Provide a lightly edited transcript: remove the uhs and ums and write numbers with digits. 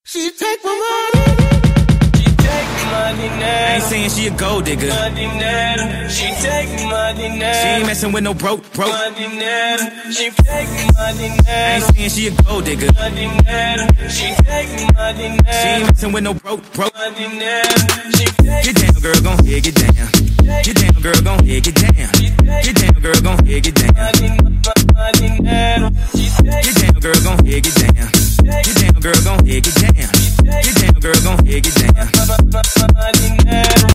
She take my money. She take my dinero. I ain't saying she a gold digger. My dinero. She take my dinero. She ain't messing with no broke. My dinero. She take my dinero. I ain't saying she a gold digger. My dinero. She take my dinero. She ain't messing with no broke. My dinero. She take. Get down, girl, gon' head, get down. Get down, girl, gon' head, get down. Get down, girl, gon' head, get down. My dinero. She take. Get down, girl, gon' head, get down. Get down, girl, gon' head, get down. Get down, girl, gon' head, get down. My dinero.